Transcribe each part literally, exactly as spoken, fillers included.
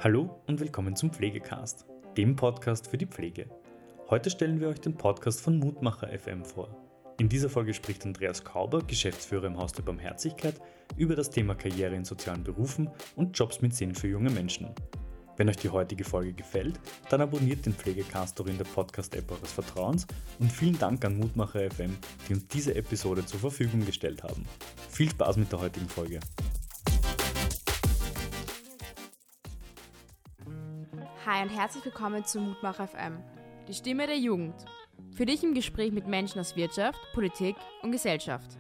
Hallo und willkommen zum Pflegecast, dem Podcast für die Pflege. Heute stellen wir euch den Podcast von Mutmacher F M vor. In dieser Folge spricht Andreas Kauber, Geschäftsführer im Haus der Barmherzigkeit, über das Thema Karriere in sozialen Berufen und Jobs mit Sinn für junge Menschen. Wenn euch die heutige Folge gefällt, dann abonniert den Pflegecast doch in der Podcast-App eures Vertrauens und vielen Dank an Mutmacher F M, die uns diese Episode zur Verfügung gestellt haben. Viel Spaß mit der heutigen Folge. Hi und herzlich willkommen zu Mutmacher F M, die Stimme der Jugend. Für dich im Gespräch mit Menschen aus Wirtschaft, Politik und Gesellschaft.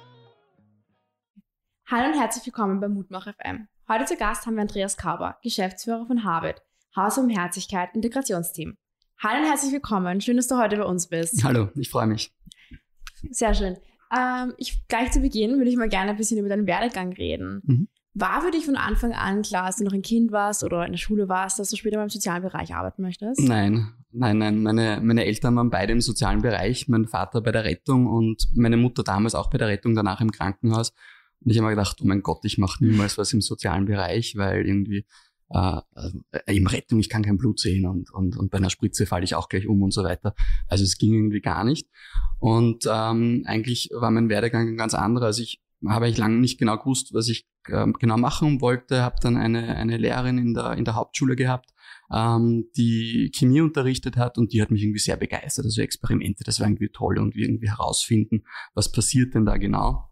Hallo und herzlich willkommen bei Mutmacher F M. Heute zu Gast haben wir Andreas Kauber, Geschäftsführer von Habit, Haus der Barmherzigkeit Integrationsteam. Hallo und herzlich willkommen, schön, dass du heute bei uns bist. Hallo, ich freue mich. Sehr schön. Ähm, ich, gleich zu Beginn würde ich mal gerne ein bisschen über deinen Werdegang reden. Mhm. War für dich von Anfang an klar, als du noch ein Kind warst oder in der Schule warst, dass du später beim sozialen Bereich arbeiten möchtest? Nein, nein, nein. Meine, meine Eltern waren beide im sozialen Bereich. Mein Vater bei der Rettung und meine Mutter damals auch bei der Rettung, danach im Krankenhaus. Und ich habe mir gedacht, oh mein Gott, ich mache niemals was im sozialen Bereich, weil irgendwie äh, im Rettung, ich kann kein Blut sehen und, und, und bei einer Spritze falle ich auch gleich um und so weiter. Also es ging irgendwie gar nicht. Und ähm, eigentlich war mein Werdegang ein ganz anderer. Also ich habe ich lange nicht genau gewusst, was ich äh, genau machen wollte. Habe dann eine eine Lehrerin in der in der Hauptschule gehabt, ähm, die Chemie unterrichtet hat und die hat mich irgendwie sehr begeistert. Also Experimente, das war irgendwie toll und irgendwie herausfinden, was passiert denn da genau.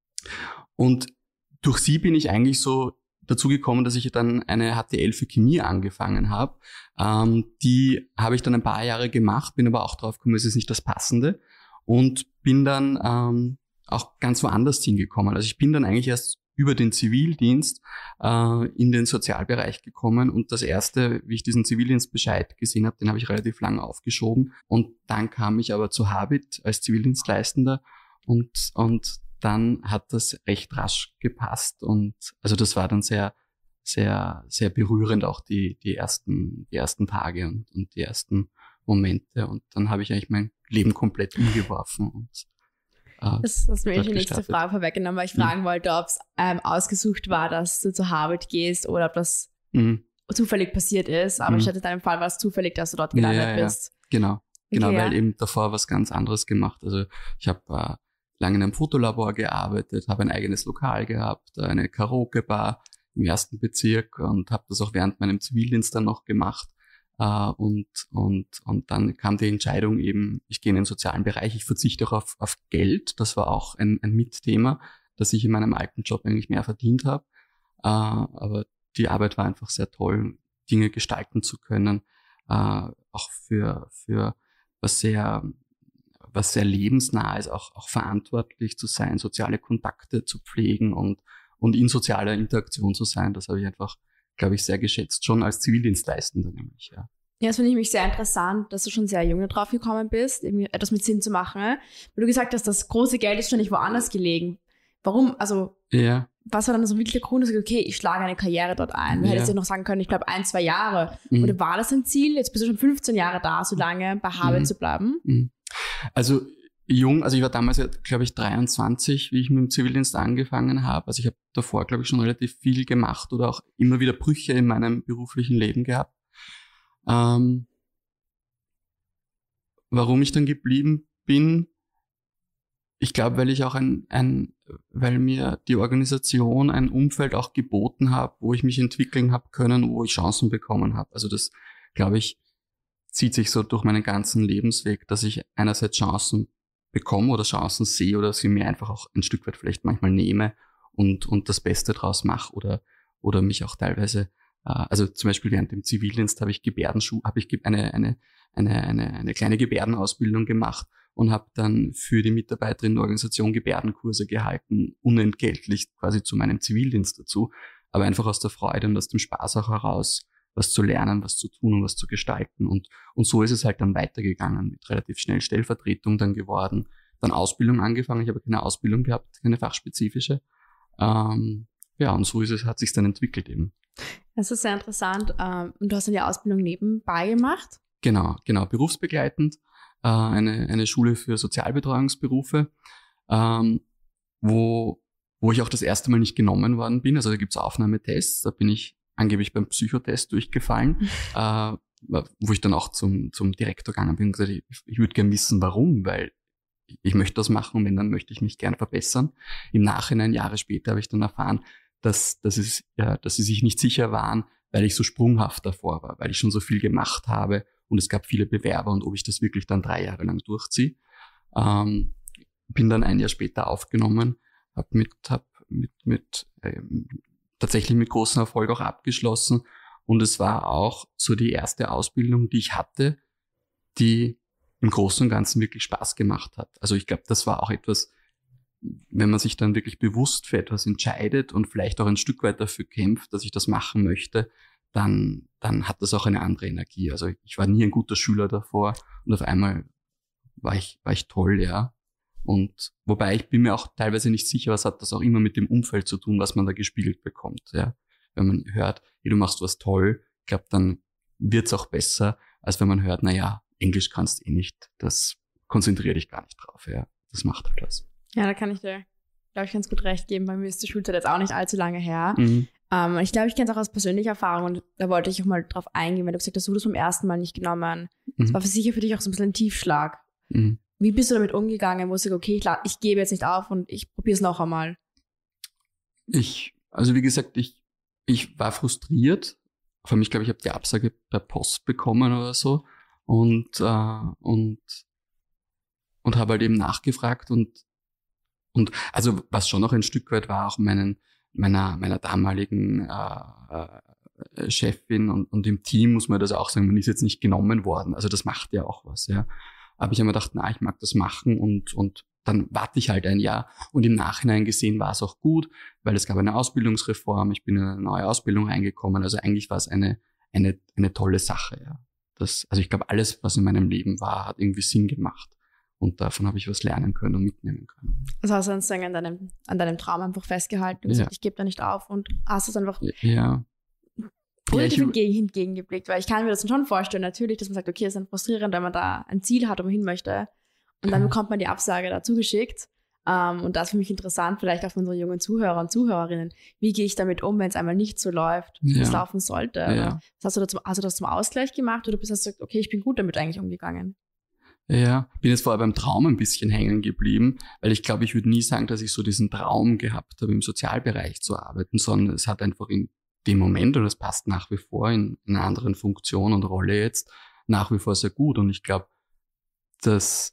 Und durch sie bin ich eigentlich so dazu gekommen, dass ich dann eine H T L für Chemie angefangen habe. Ähm, die habe ich dann ein paar Jahre gemacht, bin aber auch drauf gekommen, es ist nicht das Passende und bin dann ähm, auch ganz woanders hingekommen. Also ich bin dann eigentlich erst über den Zivildienst äh, in den Sozialbereich gekommen und das erste, wie ich diesen Zivildienstbescheid gesehen habe, den habe ich relativ lange aufgeschoben und dann kam ich aber zu Habit als Zivildienstleistender und und dann hat das recht rasch gepasst und also das war dann sehr sehr sehr berührend auch die die ersten die ersten Tage und und die ersten Momente und dann habe ich eigentlich mein Leben komplett umgeworfen und Das, das ist mir die nächste Frage vorweggenommen, weil ich fragen mhm. wollte, ob es ähm, ausgesucht war, dass du zu Habit gehst oder ob das mhm. zufällig passiert ist. Aber mhm. statt in deinem Fall war es zufällig, dass du dort gelandet ja, ja, bist. Genau, genau, okay, weil ja. eben davor was ganz anderes gemacht. Also ich habe äh, lange in einem Fotolabor gearbeitet, habe ein eigenes Lokal gehabt, eine Karaoke-Bar im ersten Bezirk und habe das auch während meinem Zivildienst dann noch gemacht. Uh, und und und dann kam die Entscheidung eben, ich gehe in den sozialen Bereich, ich verzichte auch auf, auf Geld, das war auch ein, ein Mitthema, dass ich in meinem alten Job eigentlich mehr verdient habe, uh, aber die Arbeit war einfach sehr toll, Dinge gestalten zu können, uh, auch für für was sehr was sehr lebensnah ist, auch auch verantwortlich zu sein, soziale Kontakte zu pflegen und und in sozialer Interaktion zu sein, das habe ich einfach, glaube ich, sehr geschätzt, schon als Zivildienstleistender nämlich, ja. Ja, das finde ich mich sehr interessant, dass du schon sehr jung drauf gekommen bist, irgendwie etwas mit Sinn zu machen. Weil du gesagt hast, das große Geld ist schon nicht woanders gelegen. Warum? Also, ja. Was war dann so wirklich der Grund, dass du okay, ich schlage eine Karriere dort ein? Du ja. hättest ja noch sagen können, ich glaube, ein, zwei Jahre. Mhm. Oder war das ein Ziel? Jetzt bist du schon fünfzehn Jahre da, so lange bei Habit mhm. zu bleiben. Mhm. Also, jung, also ich war damals, glaube ich, dreiundzwanzig, wie ich mit dem Zivildienst angefangen habe. Also ich habe davor, glaube ich, schon relativ viel gemacht oder auch immer wieder Brüche in meinem beruflichen Leben gehabt. Ähm, warum ich dann geblieben bin, ich glaube, weil ich auch ein, ein, weil mir die Organisation ein Umfeld auch geboten hat, wo ich mich entwickeln habe können, wo ich Chancen bekommen habe. Also das, glaube ich, zieht sich so durch meinen ganzen Lebensweg, dass ich einerseits Chancen bekomme oder Chancen sehe oder sie mir einfach auch ein Stück weit vielleicht manchmal nehme und und das Beste draus mache oder oder mich auch teilweise äh, also zum Beispiel während dem Zivildienst habe ich Gebärdenschuh habe ich eine eine eine eine eine kleine Gebärdenausbildung gemacht und habe dann für die Mitarbeiter in der Organisation Gebärdenkurse gehalten, unentgeltlich quasi zu meinem Zivildienst dazu, aber einfach aus der Freude und aus dem Spaß auch heraus, was zu lernen, was zu tun und was zu gestalten. Und und so ist es halt dann weitergegangen, mit relativ schnell Stellvertretung dann geworden, dann Ausbildung angefangen. Ich habe keine Ausbildung gehabt, keine fachspezifische. Ähm, ja, und so ist es, hat sich dann entwickelt eben. Das ist sehr interessant. Und du hast dann die Ausbildung nebenbei gemacht? Genau, genau, berufsbegleitend. Äh, eine eine Schule für Sozialbetreuungsberufe, ähm, wo wo ich auch das erste Mal nicht genommen worden bin. Also da gibt's Aufnahmetests, da bin ich angeblich beim Psychotest durchgefallen, mhm. äh, wo ich dann auch zum, zum Direktor gegangen bin und gesagt, ich, ich würde gerne wissen, warum, weil ich möchte das machen und wenn, dann möchte ich mich gerne verbessern. Im Nachhinein, Jahre später, habe ich dann erfahren, dass, dass, es, ja, dass sie sich nicht sicher waren, weil ich so sprunghaft davor war, weil ich schon so viel gemacht habe und es gab viele Bewerber und ob ich das wirklich dann drei Jahre lang durchziehe. Ähm, bin dann ein Jahr später aufgenommen, habe mit, hab mit, mit ähm, tatsächlich mit großem Erfolg auch abgeschlossen und es war auch so die erste Ausbildung, die ich hatte, die im Großen und Ganzen wirklich Spaß gemacht hat. Also ich glaube, das war auch etwas, wenn man sich dann wirklich bewusst für etwas entscheidet und vielleicht auch ein Stück weit dafür kämpft, dass ich das machen möchte, dann, dann hat das auch eine andere Energie. Also ich war nie ein guter Schüler davor und auf einmal war ich, war ich toll, ja. Und wobei ich bin mir auch teilweise nicht sicher, was hat das auch immer mit dem Umfeld zu tun, was man da gespiegelt bekommt, ja. Wenn man hört, hey, du machst was toll, ich glaube, dann wird's auch besser, als wenn man hört, na ja, Englisch kannst du eh nicht, das konzentriere dich gar nicht drauf, ja. Das macht halt was. Ja, da kann ich dir, glaube ich, ganz gut recht geben. Bei mir ist die Schulzeit jetzt auch nicht allzu lange her. Mhm. Ähm, ich glaube, ich kenne es auch aus persönlicher Erfahrung und da wollte ich auch mal drauf eingehen, weil du gesagt hast, du hast vom ersten Mal nicht genommen. Das mhm. war für sicher für dich auch so ein bisschen ein Tiefschlag. Mhm. Wie bist du damit umgegangen, wo du sagst, okay, ich, ich gebe jetzt nicht auf und ich probiere es noch einmal? Ich, also wie gesagt, ich, ich war frustriert. Vor allem, ich glaube, ich habe die Absage per Post bekommen oder so und, äh, und, und habe halt eben nachgefragt und, und also was schon noch ein Stück weit war, auch meinen, meiner, meiner damaligen äh, äh, Chefin und, und im Team muss man das auch sagen, man ist jetzt nicht genommen worden. Also das macht ja auch was, ja. Aber ich habe mir gedacht, na, ich mag das machen und, und dann warte ich halt ein Jahr. Und im Nachhinein gesehen war es auch gut, weil es gab eine Ausbildungsreform, ich bin in eine neue Ausbildung reingekommen. Also eigentlich war es eine, eine, eine tolle Sache, ja. Das, also ich glaube, alles, was in meinem Leben war, hat irgendwie Sinn gemacht. Und davon habe ich was lernen können und mitnehmen können. Also hast du dann sozusagen an deinem, an deinem Traum einfach festgehalten und ja. gesagt, ich gebe da nicht auf und hast es einfach ja. positiv ja, entgegen, entgegengeblickt. Weil ich kann mir das schon vorstellen, natürlich, dass man sagt, okay, es ist dann frustrierend, wenn man da ein Ziel hat, wo man hin möchte. Und dann bekommt man die Absage dazu geschickt. Um, und das ist für mich interessant, vielleicht auch für unsere jungen Zuhörer und Zuhörerinnen. Wie gehe ich damit um, wenn es einmal nicht so läuft, wie ja. es laufen sollte? Ja. Hast du, da zum, hast du das zum Ausgleich gemacht oder bist du gesagt, okay, ich bin gut damit eigentlich umgegangen? Ja, bin jetzt vorher beim Traum ein bisschen hängen geblieben, weil ich glaube, ich würde nie sagen, dass ich so diesen Traum gehabt habe, im Sozialbereich zu arbeiten, sondern es hat einfach in dem Moment, und das passt nach wie vor in, in einer anderen Funktion und Rolle jetzt, nach wie vor sehr gut. Und ich glaube, dass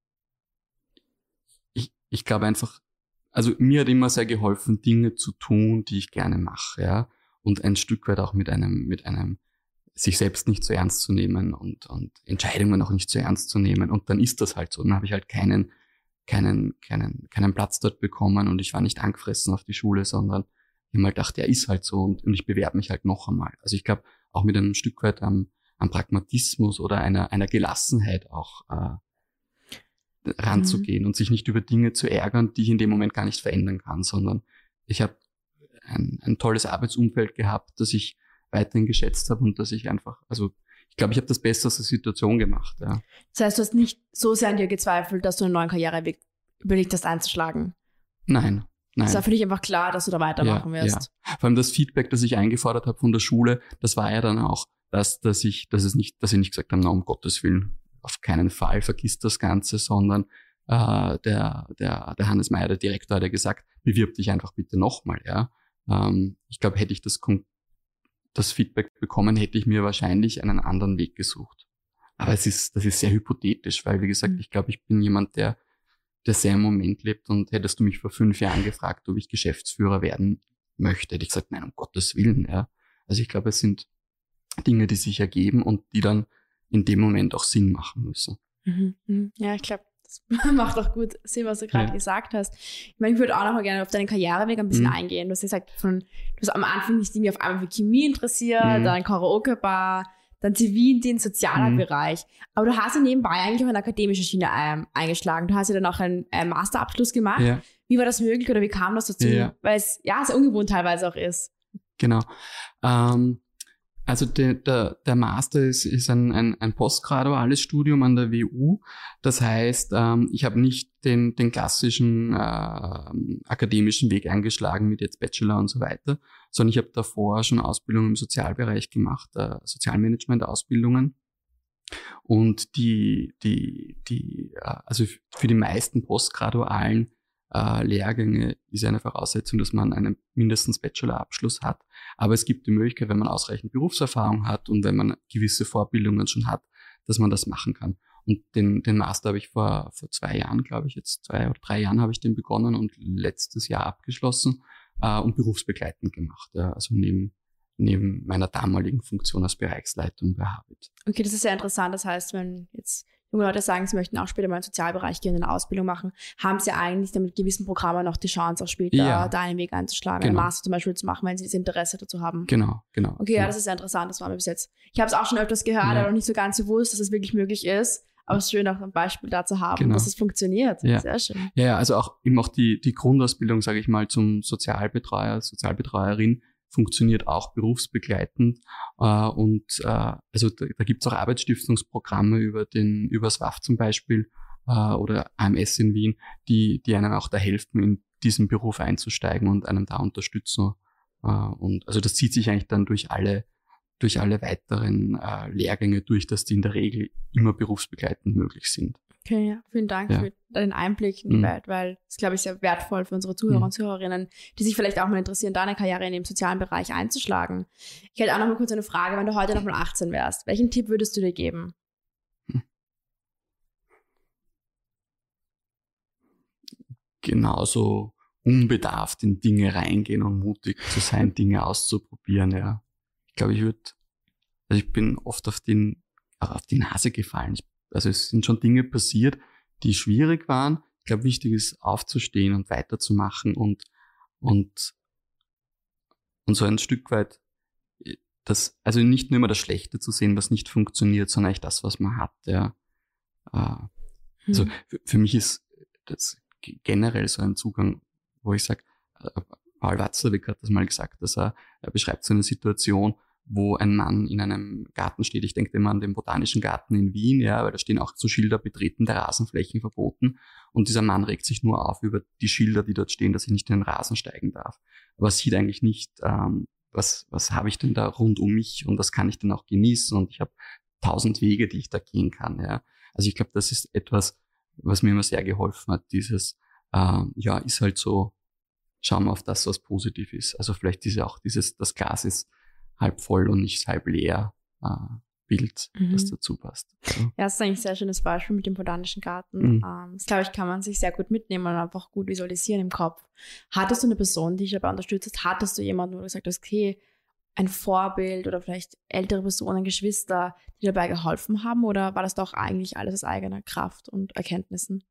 ich, ich glaube einfach, also mir hat immer sehr geholfen, Dinge zu tun, die ich gerne mache, ja, und ein Stück weit auch mit einem, mit einem sich selbst nicht so ernst zu nehmen und, und Entscheidungen auch nicht so ernst zu nehmen. Und dann ist das halt so. Dann habe ich halt keinen, keinen, keinen, keinen Platz dort bekommen und ich war nicht angefressen auf die Schule, sondern ich habe mal gedacht, ja, ist halt so und, und ich bewerbe mich halt noch einmal. Also ich glaube, auch mit einem Stück weit am, am Pragmatismus oder einer, einer Gelassenheit auch äh, ranzugehen mhm. und sich nicht über Dinge zu ärgern, die ich in dem Moment gar nicht verändern kann, sondern ich habe ein, ein tolles Arbeitsumfeld gehabt, das ich weiterhin geschätzt habe und dass ich einfach, also ich glaube, ich habe das Beste aus der Situation gemacht. Ja. Das heißt, du hast nicht so sehr an dir gezweifelt, dass du einen neuen Karriereweg überlegt hast einzuschlagen? Nein, nein. Es war für dich einfach klar, dass du da weitermachen ja, wirst? Ja. Vor allem das Feedback, das ich eingefordert habe von der Schule, das war ja dann auch, dass, dass ich, dass es nicht, dass ich nicht gesagt habe, na, um Gottes Willen, auf keinen Fall, vergiss das Ganze, sondern äh, der, der, der Hannes Meyer, der Direktor, hat ja gesagt, bewirb dich einfach bitte nochmal, ja. Ähm, ich glaube, hätte ich das das Feedback bekommen, hätte ich mir wahrscheinlich einen anderen Weg gesucht. Aber es ist, das ist sehr hypothetisch, weil, wie gesagt, ich glaube, ich bin jemand, der, der sehr im Moment lebt und hättest du mich vor fünf Jahren gefragt, ob ich Geschäftsführer werden möchte, hätte ich gesagt, nein, um Gottes Willen, ja. Also ich glaube, es sind Dinge, die sich ergeben und die dann in dem Moment auch Sinn machen müssen. Mhm. Ja, ich glaube, das macht auch gut Sinn, was du gerade ja. gesagt hast. Ich meine, ich würde auch noch mal gerne auf deinen Karriereweg ein bisschen mhm. eingehen. Du hast gesagt, von, du hast am Anfang dich irgendwie auf einmal für Chemie interessiert, mhm. dann Karaoke-Bar, dann Zivildienst, sozialer mhm. Bereich. Aber du hast ja nebenbei eigentlich auch eine akademische Schiene ähm, eingeschlagen. Du hast ja dann auch einen äh, Masterabschluss gemacht. Ja. Wie war das möglich oder wie kam das dazu? Ja. Weil es ja sehr ungewohnt teilweise auch ist. Genau. Ähm, Also der, der, der Master ist, ist ein, ein, ein postgraduales Studium an der W U. Das heißt, ähm, ich habe nicht den, den klassischen äh, akademischen Weg eingeschlagen mit jetzt Bachelor und so weiter, sondern ich habe davor schon Ausbildung im Sozialbereich gemacht, äh, Sozialmanagement-Ausbildungen. Und die, die, die, äh, also für die meisten postgradualen äh, Lehrgänge ist eine Voraussetzung, dass man einen mindestens Bachelorabschluss hat. Aber es gibt die Möglichkeit, wenn man ausreichend Berufserfahrung hat und wenn man gewisse Vorbildungen schon hat, dass man das machen kann. Und den, den Master habe ich vor, vor zwei Jahren, glaube ich, jetzt zwei oder drei Jahren habe ich den begonnen und letztes Jahr abgeschlossen äh, und berufsbegleitend gemacht. Ja, also neben, neben meiner damaligen Funktion als Bereichsleitung bei Habit. Okay, das ist sehr interessant. Das heißt, wenn jetzt junge Leute sagen, sie möchten auch später mal in den Sozialbereich gehen, eine Ausbildung machen, haben sie eigentlich dann mit gewissen Programmen noch die Chance, auch später ja. da einen Weg einzuschlagen, genau. einen Master zum Beispiel zu machen, wenn sie das Interesse dazu haben. Genau, genau. Okay, ja, ja. das ist sehr interessant, das war mir bis jetzt. Ich habe es auch schon öfters gehört, ja. aber noch nicht so ganz bewusst, dass es wirklich möglich ist. Aber es ist schön, auch ein Beispiel da zu haben, genau. dass es funktioniert. Ja. Sehr schön. Ja, ja, also auch eben auch die, die Grundausbildung, sage ich mal, zum Sozialbetreuer, Sozialbetreuerin funktioniert auch berufsbegleitend. Äh, und äh, also da, da gibt es auch Arbeitsstiftungsprogramme über den über das W A F zum Beispiel äh, oder A M S in Wien, die, die einem auch da helfen, in diesen Beruf einzusteigen und einem da unterstützen. Äh, und also das zieht sich eigentlich dann durch alle durch alle weiteren äh, Lehrgänge durch, dass die in der Regel immer berufsbegleitend möglich sind. Okay, ja. Vielen Dank ja. für den Einblick in die mhm. Welt, weil das, glaube ich, sehr wertvoll für unsere Zuhörer mhm. und Zuhörerinnen, die sich vielleicht auch mal interessieren, da eine Karriere in dem sozialen Bereich einzuschlagen. Ich hätte auch noch mal kurz eine Frage, wenn du heute noch mal achtzehn wärst, welchen Tipp würdest du dir geben? Genauso unbedarft in Dinge reingehen und mutig zu sein, Dinge auszuprobieren, ja. Ich glaube, ich würde, also ich bin oft auf den, auf die Nase gefallen. Ich, also es sind schon Dinge passiert, die schwierig waren. Ich glaube, wichtig ist, aufzustehen und weiterzumachen und, und, und so ein Stück weit, das, also nicht nur immer das Schlechte zu sehen, was nicht funktioniert, sondern eigentlich das, was man hat, ja. Äh, also Hm. für, für mich ist das generell so ein Zugang, wo ich sage, Paul Watzlawick hat das mal gesagt, dass er, er beschreibt so eine Situation, wo ein Mann in einem Garten steht. Ich denke immer an den Botanischen Garten in Wien, ja, weil da stehen auch so Schilder, Betreten der Rasenflächen verboten. Und dieser Mann regt sich nur auf über die Schilder, die dort stehen, dass ich nicht in den Rasen steigen darf. Aber sieht eigentlich nicht, ähm, was, was habe ich denn da rund um mich und was kann ich denn auch genießen? Und ich habe tausend Wege, die ich da gehen kann, ja. Also ich glaube, das ist etwas, was mir immer sehr geholfen hat, dieses, äh, ja, ist halt so, schauen wir auf das, was positiv ist. Also vielleicht diese auch dieses, das Glas ist halb voll und nicht halb leer äh, Bild, mhm. das dazu passt. So. Ja, das ist eigentlich ein sehr schönes Beispiel mit dem Botanischen Garten. Mhm. Ähm, das, glaube ich, kann man sich sehr gut mitnehmen und einfach gut visualisieren im Kopf. Hattest du eine Person, die dich dabei unterstützt hat? Hattest du jemanden, wo du gesagt hast, okay, ein Vorbild oder vielleicht ältere Personen, Geschwister, die dabei geholfen haben? Oder war das doch eigentlich alles aus eigener Kraft und Erkenntnissen?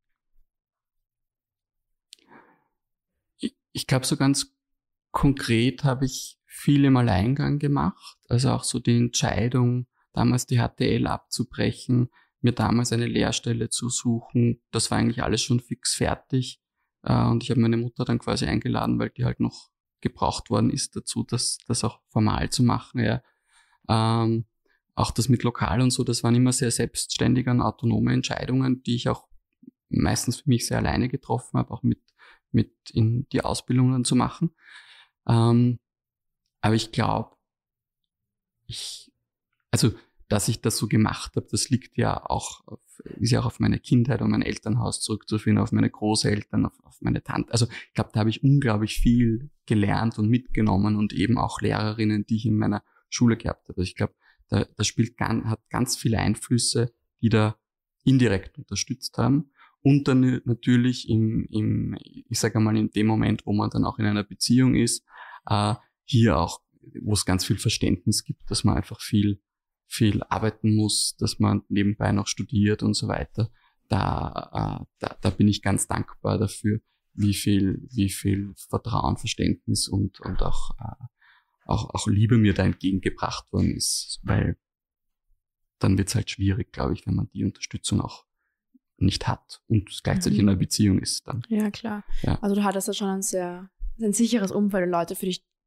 Ich, ich glaube, so ganz konkret habe ich viel im Alleingang gemacht. Also auch so die Entscheidung, damals die H T L abzubrechen, mir damals eine Lehrstelle zu suchen, das war eigentlich alles schon fix fertig. Und ich habe meine Mutter dann quasi eingeladen, weil die halt noch gebraucht worden ist dazu, das, das auch formal zu machen. Ja. Ähm, auch das mit Lokal und so, das waren immer sehr selbstständige und autonome Entscheidungen, die ich auch meistens für mich sehr alleine getroffen habe, auch mit, mit in die Ausbildungen zu machen. Ähm, aber ich glaube, ich, also, dass ich das so gemacht habe, das liegt ja auch, auf, ist ja auch auf meine Kindheit und mein Elternhaus zurückzuführen, auf meine Großeltern, auf, auf meine Tante. Also, ich glaube, da habe ich unglaublich viel gelernt und mitgenommen und eben auch Lehrerinnen, die ich in meiner Schule gehabt habe. Also ich glaube, da, das spielt ganz, hat ganz viele Einflüsse, die da indirekt unterstützt haben. Und dann natürlich im, im, ich sage einmal, in dem Moment, wo man dann auch in einer Beziehung ist, äh, hier auch, wo es ganz viel Verständnis gibt, dass man einfach viel, viel arbeiten muss, dass man nebenbei noch studiert und so weiter. Da, äh, da, da bin ich ganz dankbar dafür, wie viel, wie viel Vertrauen, Verständnis und, und auch, äh, auch, auch Liebe mir da entgegengebracht worden ist, weil dann wird es halt schwierig, glaube ich, wenn man die Unterstützung auch nicht hat und gleichzeitig mhm. in einer Beziehung ist dann. Ja, klar. Ja. Also du hattest ja schon ein sehr ein sicheres Umfeld und Leute, für dich,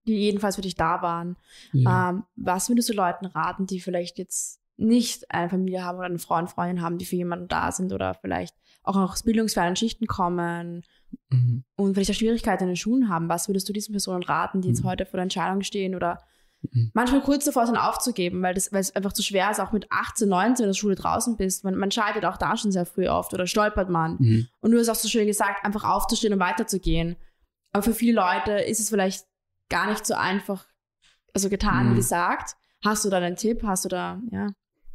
die jedenfalls für dich da waren. Ja. Ähm, was würdest du Leuten raten, die vielleicht jetzt nicht eine Familie haben oder einen Freund, Freundin haben, die für jemanden da sind oder vielleicht auch aus bildungsfernen Schichten kommen mhm. und vielleicht auch Schwierigkeiten in den Schulen haben? Was würdest du diesen Personen raten, die jetzt mhm. heute vor der Entscheidung stehen oder mhm. manchmal kurz davor sind aufzugeben, weil das, weil es einfach zu schwer ist, auch mit achtzehn, neunzehn in der Schule draußen bist. Man, man scheitert auch da schon sehr früh oft oder stolpert man. Mhm. Und du hast auch so schön gesagt, einfach aufzustehen und weiterzugehen. Aber für viele Leute ist es vielleicht gar nicht so einfach, also getan, mhm. wie gesagt. Hast du da einen Tipp? Hast du da, ja?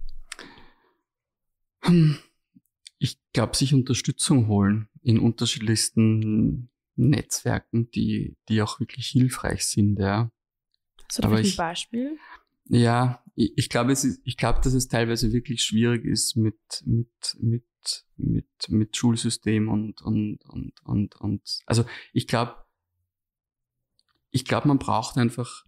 Ich glaube, sich Unterstützung holen in unterschiedlichsten Netzwerken, die, die auch wirklich hilfreich sind, ja. Hast du da ein Beispiel? Ja, ich, ich glaube, es ist, ich glaube, dass es teilweise wirklich schwierig ist mit, mit, mit, mit, mit Schulsystem und, und, und, und, und, also ich glaube, ich glaube, man braucht einfach,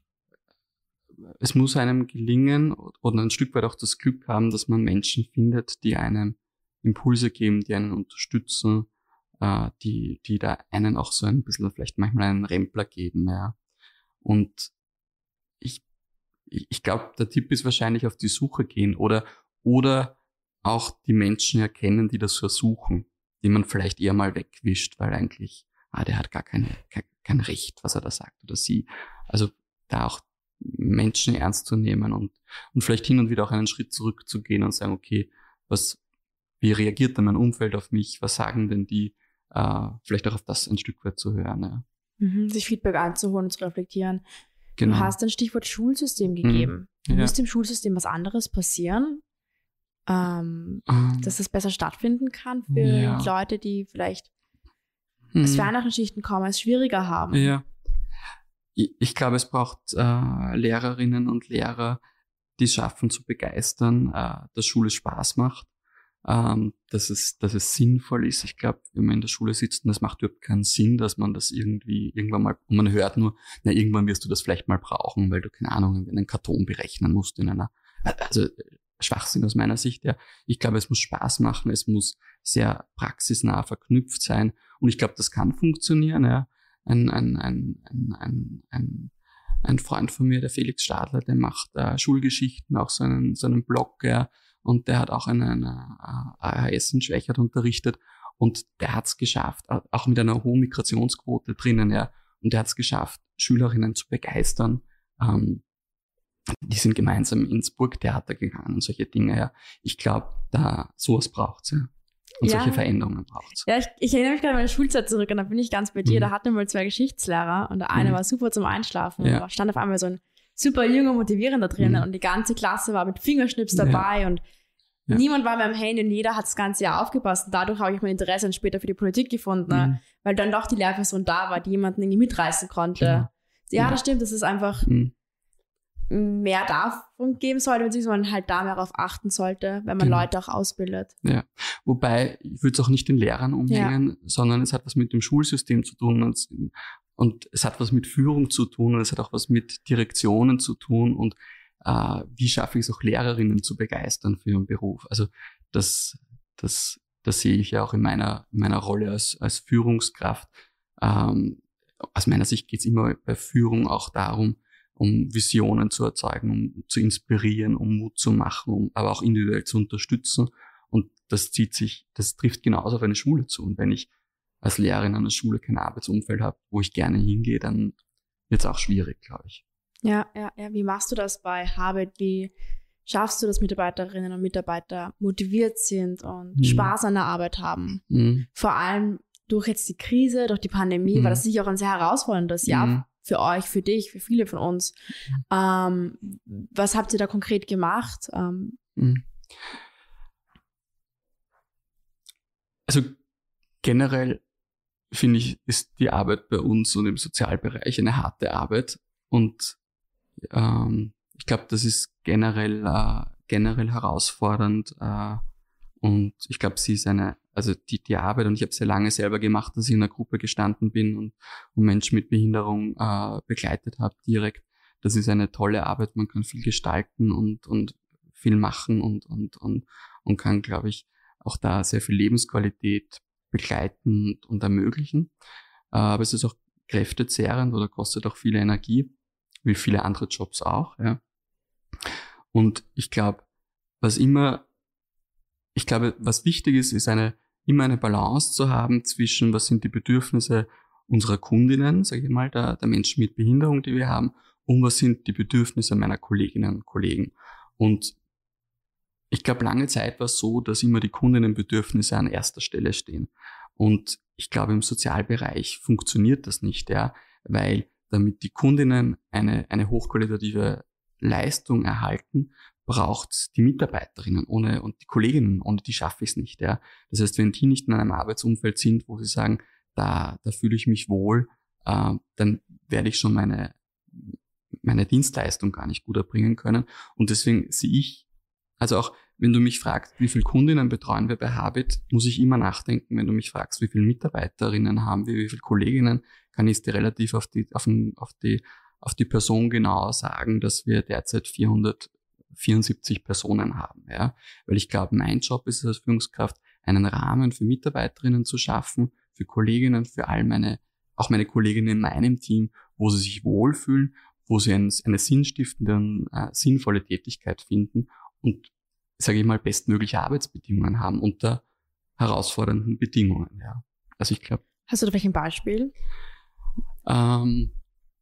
es muss einem gelingen oder ein Stück weit auch das Glück haben, dass man Menschen findet, die einem Impulse geben, die einen unterstützen, äh, die, die da einen auch so ein bisschen vielleicht manchmal einen Rempler geben, ja. Und ich, ich glaube, der Tipp ist wahrscheinlich auf die Suche gehen oder, oder auch die Menschen erkennen, die das versuchen, die man vielleicht eher mal wegwischt, weil eigentlich, ah, der hat gar keine, kein, kein Recht, was er da sagt oder sie. Also da auch Menschen ernst zu nehmen und, und vielleicht hin und wieder auch einen Schritt zurückzugehen und sagen, okay, was, wie reagiert denn mein Umfeld auf mich? Was sagen denn die? Äh, vielleicht auch auf das ein Stück weit zu hören. Ja. Mhm, sich Feedback einzuholen und zu reflektieren. Genau. Du hast ein Stichwort Schulsystem gegeben. Mhm, ja. Muss im Schulsystem was anderes passieren, ähm, um, dass es besser stattfinden kann für ja. Leute, die vielleicht mhm. aus ferneren Schichten kommen, es schwieriger haben? Ja. Ich, ich glaube, es braucht äh, Lehrerinnen und Lehrer, die es schaffen zu begeistern, äh, dass Schule Spaß macht, ähm, dass es, dass es sinnvoll ist. Ich glaube, wenn man in der Schule sitzt, und das macht überhaupt keinen Sinn, dass man das irgendwie irgendwann mal, und man hört nur, na, irgendwann wirst du das vielleicht mal brauchen, weil du, keine Ahnung, einen Karton berechnen musst in einer, also Schwachsinn aus meiner Sicht, ja. Ich glaube, es muss Spaß machen, es muss sehr praxisnah verknüpft sein und ich glaube, das kann funktionieren, ja. Ein, ein, ein, ein, ein, ein, ein Freund von mir, der Felix Stadler, der macht äh, Schulgeschichten, auch so einen, so einen Blog, ja, und der hat auch eine, eine A H S in Schwächert unterrichtet und der hat es geschafft, auch mit einer hohen Migrationsquote drinnen, ja, und der hat es geschafft, Schülerinnen zu begeistern. Ähm, die sind gemeinsam ins Burgtheater gegangen und solche Dinge, ja. Ich glaube, da sowas braucht's, ja. Und ja. solche Veränderungen braucht's. Ja, ich, ich erinnere mich gerade an meine Schulzeit zurück und da bin ich ganz bei dir. Mhm. Da hatten wir mal zwei Geschichtslehrer und der eine mhm. war super zum Einschlafen. Ja. Da stand auf einmal so ein super junger Motivierender drinnen mhm. und die ganze Klasse war mit Fingerschnips dabei ja. und ja. niemand war mehr am Handy und jeder hat das ganze Jahr aufgepasst. Und dadurch habe ich mein Interesse dann später für die Politik gefunden, mhm. weil dann doch die Lehrperson da war, die jemanden irgendwie mitreißen konnte. Genau. Ja, ja, das stimmt, das ist einfach mhm. mehr davon geben sollte, beziehungsweise man halt da mehr darauf achten sollte, wenn man genau. Leute auch ausbildet. Ja, wobei, ich würde es auch nicht den Lehrern umhängen, ja. sondern es hat was mit dem Schulsystem zu tun und, und es hat was mit Führung zu tun und es hat auch was mit Direktionen zu tun und äh, wie schaffe ich es auch Lehrerinnen zu begeistern für ihren Beruf. Also das, das, das sehe ich ja auch in meiner, in meiner Rolle als, als Führungskraft. Ähm, aus meiner Sicht geht es immer bei Führung auch darum, um Visionen zu erzeugen, um zu inspirieren, um Mut zu machen, um aber auch individuell zu unterstützen. Und das zieht sich, das trifft genauso auf eine Schule zu. Und wenn ich als Lehrerin an der Schule kein Arbeitsumfeld habe, wo ich gerne hingehe, dann wird es auch schwierig, glaube ich. Ja, ja, ja. Wie machst du das bei Habit? Wie schaffst du, dass Mitarbeiterinnen und Mitarbeiter motiviert sind und mhm. Spaß an der Arbeit haben? Mhm. Vor allem durch jetzt die Krise, durch die Pandemie, mhm. war das sicher auch ein sehr herausforderndes Jahr mhm. für euch, für dich, für viele von uns. Ähm, was habt ihr da konkret gemacht? Ähm, also generell finde ich, ist die Arbeit bei uns und im Sozialbereich eine harte Arbeit und ähm, ich glaube, das ist generell äh, generell herausfordernd äh, und ich glaube, sie ist eine, also die, die Arbeit, und ich habe sehr lange selber gemacht, dass ich in einer Gruppe gestanden bin und, und Menschen mit Behinderung äh, begleitet habe direkt. Das ist eine tolle Arbeit, man kann viel gestalten und und viel machen und und und und kann, glaube ich, auch da sehr viel Lebensqualität begleiten und, und ermöglichen. Äh, aber es ist auch kräftezehrend oder kostet auch viel Energie. wie viele andere Jobs auch. Ja. Und ich glaube, was immer, ich glaube, was wichtig ist, ist eine immer eine Balance zu haben zwischen, was sind die Bedürfnisse unserer Kundinnen, sage ich mal, der, der Menschen mit Behinderung, die wir haben, und was sind die Bedürfnisse meiner Kolleginnen und Kollegen. Und ich glaube, lange Zeit war es so, dass immer die Kundinnenbedürfnisse an erster Stelle stehen. Und ich glaube, im Sozialbereich funktioniert das nicht, ja, weil damit die Kundinnen eine, eine hochqualitative Leistung erhalten, braucht die Mitarbeiterinnen ohne und die Kolleginnen, ohne die schaffe ich es nicht. Ja. Das heißt, wenn die nicht in einem Arbeitsumfeld sind, wo sie sagen, da, da fühle ich mich wohl, äh, dann werde ich schon meine, meine Dienstleistung gar nicht gut erbringen können. Und deswegen sehe ich, also auch wenn du mich fragst, wie viele Kundinnen betreuen wir bei Habit, muss ich immer nachdenken. Wenn du mich fragst, wie viele Mitarbeiterinnen haben wir, wie viele Kolleginnen, kann ich es dir relativ auf die, auf, den, auf die, auf die Person genau sagen, dass wir derzeit vierhundertvierundsiebzig Personen haben. Ja? Weil ich glaube, mein Job ist es als Führungskraft, einen Rahmen für Mitarbeiterinnen zu schaffen, für Kolleginnen, für all meine, auch meine Kolleginnen in meinem Team, wo sie sich wohlfühlen, wo sie ein, eine sinnstiftende und äh, sinnvolle Tätigkeit finden und, sage ich mal, bestmögliche Arbeitsbedingungen haben unter herausfordernden Bedingungen. Ja. Also ich glaube. Hast du da vielleicht ein Beispiel? Ähm,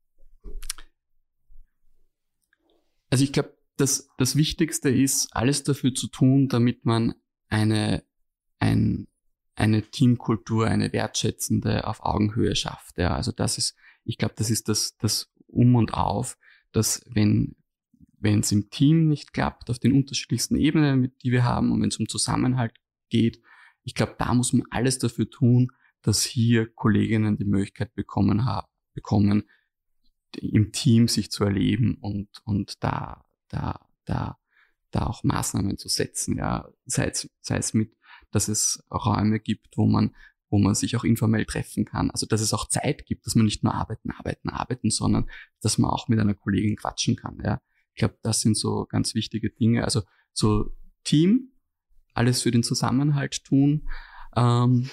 also ich glaube, das, das Wichtigste ist, alles dafür zu tun, damit man eine, ein, eine Teamkultur, eine wertschätzende auf Augenhöhe schafft. Ja. Also das ist, ich glaube, das ist das, das Um und Auf, dass wenn wenn es im Team nicht klappt, auf den unterschiedlichsten Ebenen, die wir haben, und wenn es um Zusammenhalt geht, ich glaube, da muss man alles dafür tun, dass hier Kolleginnen die Möglichkeit bekommen haben, bekommen, im Team sich zu erleben und und da da da da auch Maßnahmen zu setzen, ja, sei es sei es mit, dass es Räume gibt, wo man wo man sich auch informell treffen kann, also dass es auch Zeit gibt, dass man nicht nur arbeiten, arbeiten, arbeiten, sondern dass man auch mit einer Kollegin quatschen kann, ja. Ich glaube, das sind so ganz wichtige Dinge. Also so Team, alles für den Zusammenhalt tun. Ähm,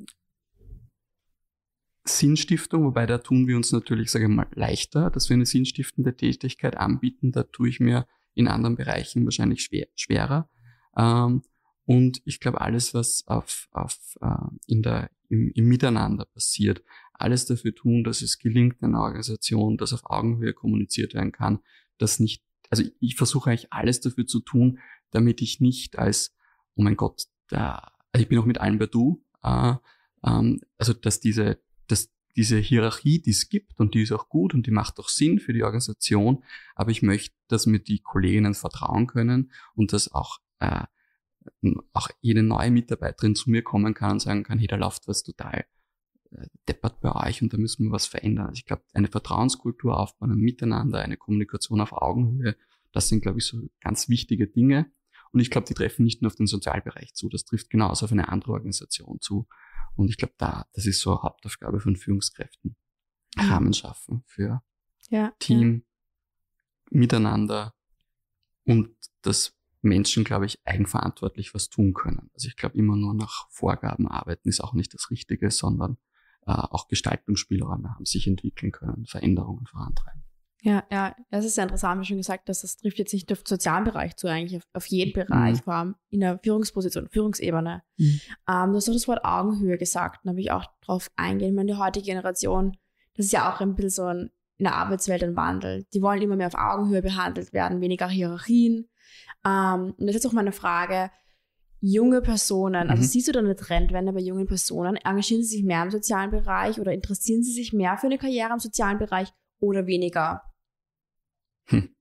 Sinnstiftung, wobei da tun wir uns natürlich, sage ich mal, leichter, dass wir eine sinnstiftende Tätigkeit anbieten. Da tue ich mir in anderen Bereichen wahrscheinlich schwer, schwerer. Ähm, und ich glaube, alles, was auf, auf, äh, in der, im, im Miteinander passiert, alles dafür tun, dass es gelingt in einer Organisation, dass auf Augenhöhe kommuniziert werden kann, dass nicht Also ich versuche eigentlich alles dafür zu tun, damit ich nicht als, oh mein Gott, da, also ich bin auch mit allen bei Du, äh, ähm, also dass diese, dass diese Hierarchie, die es gibt und die ist auch gut und die macht auch Sinn für die Organisation, aber ich möchte, dass mir die Kolleginnen vertrauen können und dass auch, äh, auch jede neue Mitarbeiterin zu mir kommen kann und sagen kann, hey, da läuft was total deppert bei euch und da müssen wir was verändern. Also ich glaube, eine Vertrauenskultur aufbauen, ein Miteinander, eine Kommunikation auf Augenhöhe, das sind, glaube ich, so ganz wichtige Dinge. Und ich glaube, die treffen nicht nur auf den Sozialbereich zu, das trifft genauso auf eine andere Organisation zu. Und ich glaube, da, das ist so eine Hauptaufgabe von Führungskräften. Rahmen schaffen für ja, Team, ja. Miteinander und dass Menschen, glaube ich, eigenverantwortlich was tun können. Also ich glaube, immer nur nach Vorgaben arbeiten ist auch nicht das Richtige, sondern äh, auch Gestaltungsspielräume haben, sich entwickeln können, Veränderungen vorantreiben. Ja, ja, das ist sehr interessant, wie schon gesagt, dass das trifft jetzt nicht auf den sozialen Bereich zu, eigentlich auf, auf jeden Bereich, mhm. vor allem in der Führungsposition, Führungsebene. Mhm. Ähm, du hast auch das Wort Augenhöhe gesagt, da habe ich auch drauf eingehen. Ich meine, die heutige Generation, das ist ja auch ein bisschen so ein, in der Arbeitswelt ein Wandel. Die wollen immer mehr auf Augenhöhe behandelt werden, weniger Hierarchien. Ähm, und das ist jetzt auch meine Frage, junge Personen, also mhm. siehst du da eine Trendwende bei jungen Personen? Engagieren sie sich mehr im sozialen Bereich oder interessieren sie sich mehr für eine Karriere im sozialen Bereich oder weniger? Hm.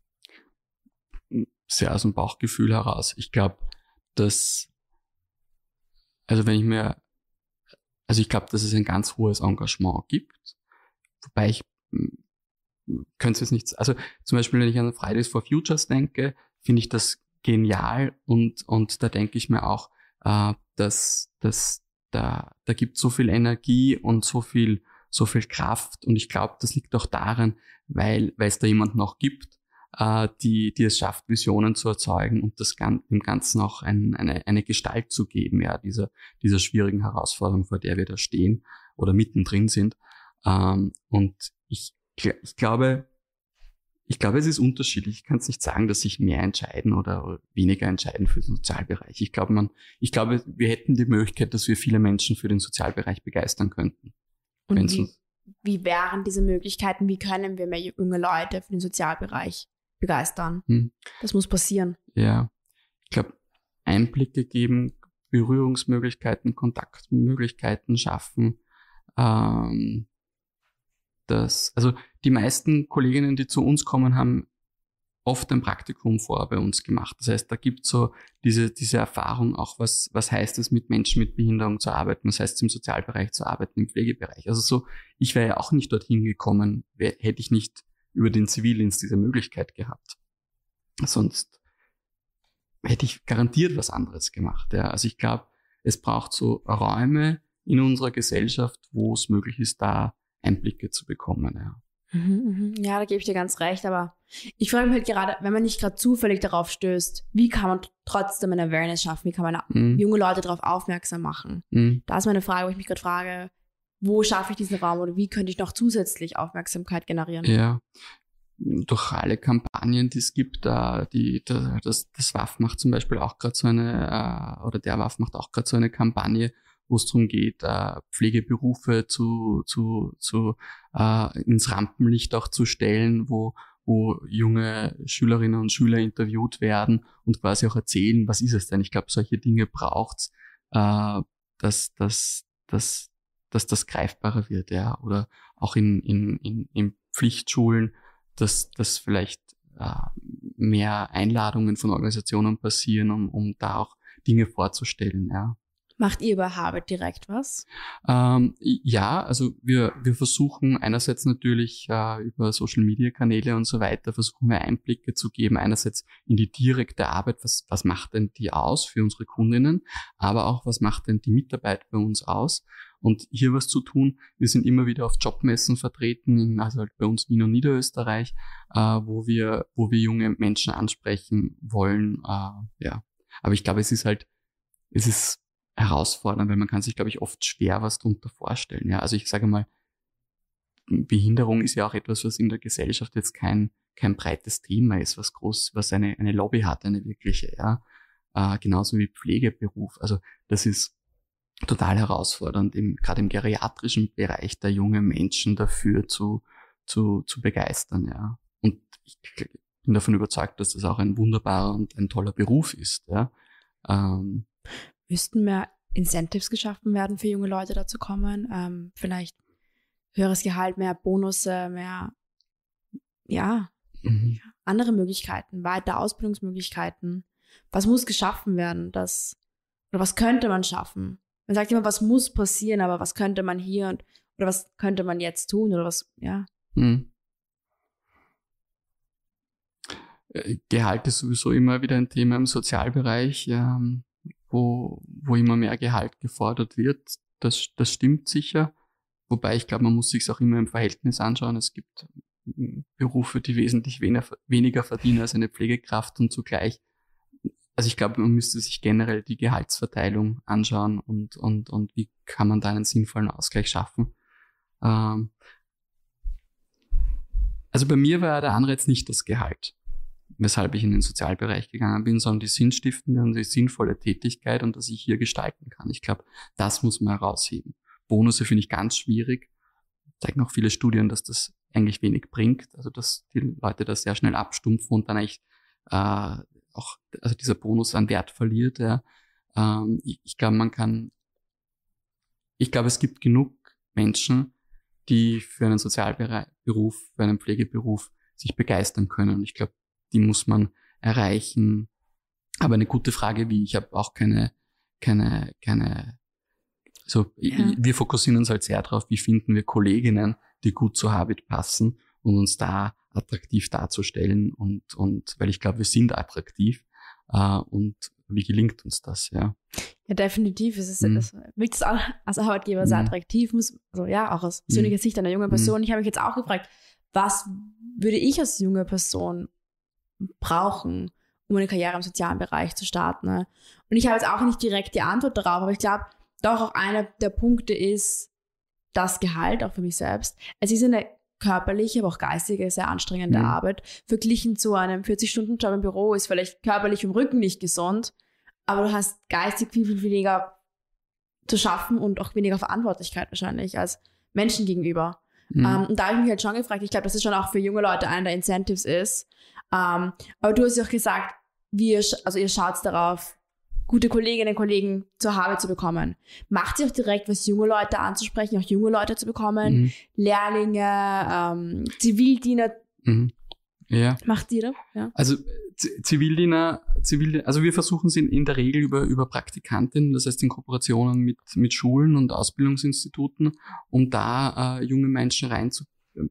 Sehr aus dem Bauchgefühl heraus. Ich glaube, dass, also wenn ich mir, also ich glaube, dass es ein ganz hohes Engagement gibt, wobei ich könnte es jetzt nicht, also zum Beispiel, wenn ich an Fridays for Futures denke, finde ich das genial und und da denke ich mir auch, äh, dass, dass da, da gibt so viel Energie und so viel so viel Kraft und ich glaube, das liegt auch daran, weil weil es da jemanden auch gibt, äh, die die es schafft, Visionen zu erzeugen und das Gan- dem Ganzen auch ein, eine eine Gestalt zu geben, ja, dieser dieser schwierigen Herausforderung, vor der wir da stehen oder mittendrin sind. Ähm, und ich ich glaube, Ich glaube, es ist unterschiedlich. Ich kann es nicht sagen, dass sich mehr entscheiden oder weniger entscheiden für den Sozialbereich. Ich glaube, man, ich glaube, wir hätten die Möglichkeit, dass wir viele Menschen für den Sozialbereich begeistern könnten. Und wie, wie wären diese Möglichkeiten? Wie können wir mehr junge Leute für den Sozialbereich begeistern? Hm. Das muss passieren. Ja, ich glaube, Einblicke geben, Berührungsmöglichkeiten, Kontaktmöglichkeiten schaffen. Ähm, das, also die meisten Kolleginnen, die zu uns kommen, haben oft ein Praktikum vorher bei uns gemacht. Das heißt, da gibt es so diese, diese Erfahrung auch, was, was heißt es, mit Menschen mit Behinderung zu arbeiten, was heißt es, im Sozialbereich zu arbeiten, im Pflegebereich. Also so, ich wäre ja auch nicht dorthin gekommen, wär, hätte ich nicht über den Zivildienst diese Möglichkeit gehabt. Sonst hätte ich garantiert was anderes gemacht. Ja. Also ich glaube, es braucht so Räume in unserer Gesellschaft, wo es möglich ist, da Einblicke zu bekommen. Ja. Mhm, ja, da gebe ich dir ganz recht, aber ich frage mich halt gerade, wenn man nicht gerade zufällig darauf stößt, wie kann man trotzdem eine Awareness schaffen, wie kann man mhm. junge Leute darauf aufmerksam machen? Mhm. Da ist meine Frage, wo ich mich gerade frage, wo schaffe ich diesen Raum oder wie könnte ich noch zusätzlich Aufmerksamkeit generieren? Ja, durch alle Kampagnen, die es gibt, da die, da, das, das W A F macht zum Beispiel auch gerade so eine, äh, oder der W A F macht auch gerade so eine Kampagne, wo es darum geht, äh, Pflegeberufe zu, zu, zu äh, ins Rampenlicht auch zu stellen, wo, wo junge Schülerinnen und Schüler interviewt werden und quasi auch erzählen, was ist es denn? Ich glaube, solche Dinge braucht's, äh, dass, dass, dass, dass das greifbarer wird, ja, oder auch in, in, in, in Pflichtschulen, dass, dass vielleicht äh, mehr Einladungen von Organisationen passieren, um, um da auch Dinge vorzustellen, ja. Macht ihr bei Harvard direkt was? Ähm, ja, also wir wir versuchen einerseits natürlich äh, über Social-Media-Kanäle und so weiter, versuchen wir Einblicke zu geben, einerseits in die direkte Arbeit, was was macht denn die aus für unsere Kundinnen, aber auch, was macht denn die Mitarbeit bei uns aus? Und hier was zu tun, wir sind immer wieder auf Jobmessen vertreten, in, also halt bei uns Wien und Niederösterreich, äh, wo wir wo wir junge Menschen ansprechen wollen. Äh, ja, aber ich glaube, es ist halt, es ist herausfordernd, weil man kann sich, glaube ich, oft schwer was darunter vorstellen. Ja, also ich sage mal, Behinderung ist ja auch etwas, was in der Gesellschaft jetzt kein kein breites Thema ist, was groß, was eine eine Lobby hat, eine wirkliche, ja, äh, genauso wie Pflegeberuf. Also das ist total herausfordernd, im, gerade im geriatrischen Bereich, da junge Menschen dafür zu zu zu begeistern, ja. Und ich bin davon überzeugt, dass das auch ein wunderbarer und ein toller Beruf ist, ja. Ähm, Müssten mehr Incentives geschaffen werden für junge Leute dazu kommen? Ähm, vielleicht höheres Gehalt, mehr Bonusse, mehr, ja, mhm. andere Möglichkeiten, weitere Ausbildungsmöglichkeiten. Was muss geschaffen werden? Das, oder was könnte man schaffen? Man sagt immer, was muss passieren, aber was könnte man hier und, oder was könnte man jetzt tun oder was, ja. Mhm. Gehalt ist sowieso immer wieder ein Thema im Sozialbereich. Ja. Wo, wo immer mehr Gehalt gefordert wird. Das, das stimmt sicher. Wobei ich glaube, man muss sich es auch immer im Verhältnis anschauen. Es gibt Berufe, die wesentlich weniger, weniger verdienen als eine Pflegekraft und zugleich, also ich glaube, man müsste sich generell die Gehaltsverteilung anschauen und, und, und wie kann man da einen sinnvollen Ausgleich schaffen. Ähm, also bei mir war der Anreiz nicht das Gehalt, weshalb ich in den Sozialbereich gegangen bin, sondern die sinnstiftende und die sinnvolle Tätigkeit und dass ich hier gestalten kann. Ich glaube, das muss man herausheben. Bonusse finde ich ganz schwierig. Zeigen auch viele Studien, dass das eigentlich wenig bringt, also dass die Leute das sehr schnell abstumpfen und dann eigentlich äh, auch also dieser Bonus an Wert verliert. Ja. Ähm, ich, ich glaube, man kann, ich glaube, es gibt genug Menschen, die für einen Sozialberuf, für einen Pflegeberuf sich begeistern können. Und ich glaube, die muss man erreichen. Aber eine gute Frage, wie, ich habe auch keine, keine, keine, so, ja. Wir fokussieren uns halt sehr darauf, wie finden wir Kolleginnen, die gut zur Habit passen und uns da attraktiv darzustellen und, und, weil ich glaube, wir sind attraktiv, äh, und wie gelingt uns das, ja? Ja, definitiv. Es ist, mhm. es wirkt als Arbeitgeber mhm. sehr attraktiv, muss, also ja, auch aus persönlicher mhm. Sicht einer jungen Person. Mhm. Ich habe mich jetzt auch gefragt, was würde ich als junge Person brauchen, um eine Karriere im sozialen Bereich zu starten. Ne? Und ich habe jetzt auch nicht direkt die Antwort darauf, aber ich glaube, doch auch einer der Punkte ist das Gehalt, auch für mich selbst. Es ist eine körperliche, aber auch geistige, sehr anstrengende mhm. Arbeit. Verglichen zu einem vierzig-Stunden-Job im Büro ist vielleicht körperlich im Rücken nicht gesund, aber du hast geistig viel, viel weniger zu schaffen und auch weniger Verantwortlichkeit wahrscheinlich als Menschen gegenüber. Mhm. Um, und da habe ich mich halt schon gefragt, ich glaube, dass es schon auch für junge Leute einer der Incentives ist. Um, aber du hast ja auch gesagt, wie ihr, also ihr schaut darauf, gute Kolleginnen und Kollegen zur Arbeit zu bekommen. Macht ihr auch direkt was, junge Leute anzusprechen, auch junge Leute zu bekommen? Mhm. Lehrlinge, ähm, Zivildiener. Mhm. Ja. Macht ihr das? Ja. Also Z- Zivildiener, Zivildiener, also wir versuchen es in, in der Regel über, über Praktikantinnen, das heißt in Kooperationen mit, mit Schulen und Ausbildungsinstituten, um da äh, junge Menschen reinzubekommen.